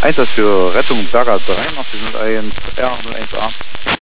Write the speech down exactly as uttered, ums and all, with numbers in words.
Einsatz für Rettung Berger drei, noch Sie sind eins R null eins A.